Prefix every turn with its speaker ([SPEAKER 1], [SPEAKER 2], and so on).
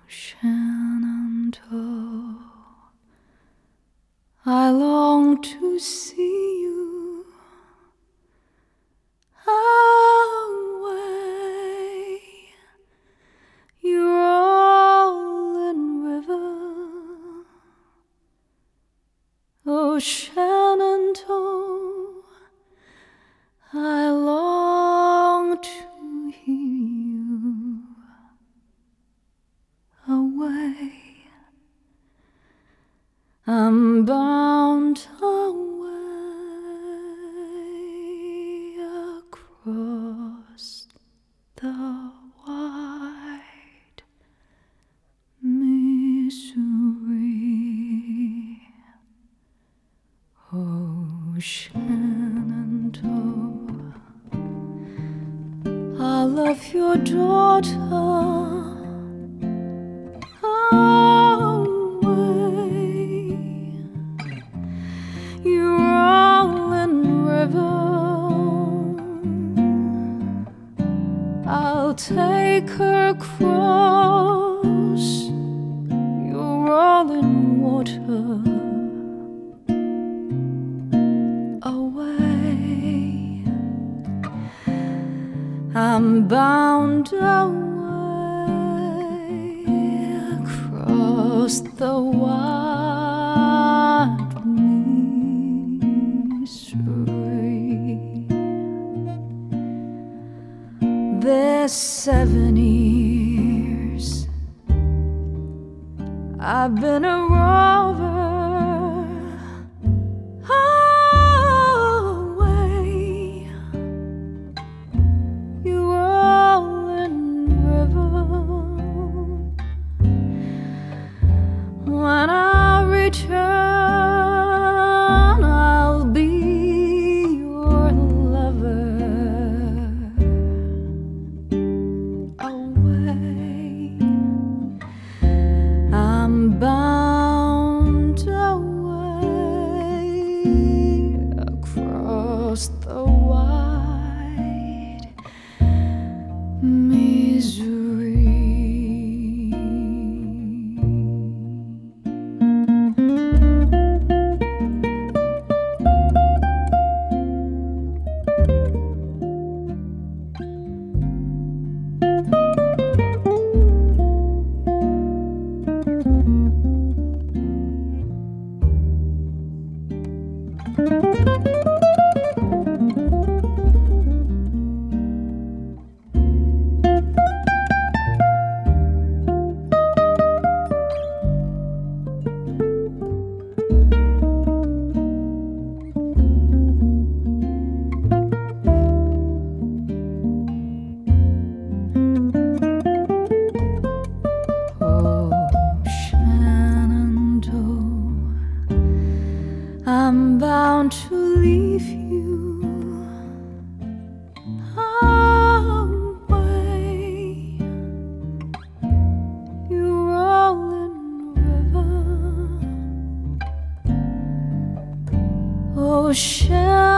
[SPEAKER 1] Shenandoah, I long to see you away, you rolling river. Oh, Shenandoah, I long to hear you away. I'm bound away across the wide Missouri. Oh, Shenandoah, I love your daughter away, you rolling river. I'll take her across your rolling water away. I'm bound away across the wide Missouri. There's 7 years I've been a rover away, you rolling river. When I return, I'll be your lover away. I'm bound away across the wide Missouri. I'm bound to leave you away, you rolling river. Oh,